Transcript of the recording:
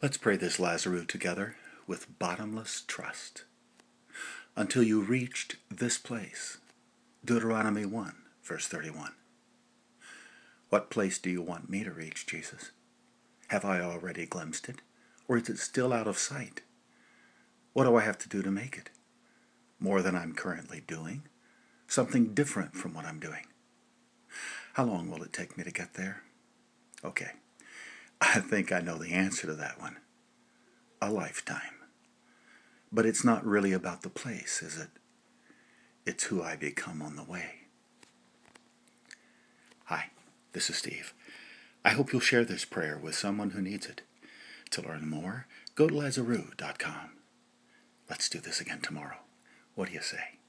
Let's pray this Lazarus together with bottomless trust. Until you reached this place. Deuteronomy 1, verse 31. What place do you want me to reach, Jesus? Have I already glimpsed it, or is it still out of sight? What do I have to do to make it? More than I'm currently doing? Something different from what I'm doing? How long will it take me to get there? Okay, I think I know the answer to that one. A lifetime. But it's not really about the place, is it? It's who I become on the way. Hi, this is Steve. I hope you'll share this prayer with someone who needs it. To learn more, go to Lazarus.com. Let's do this again tomorrow. What do you say?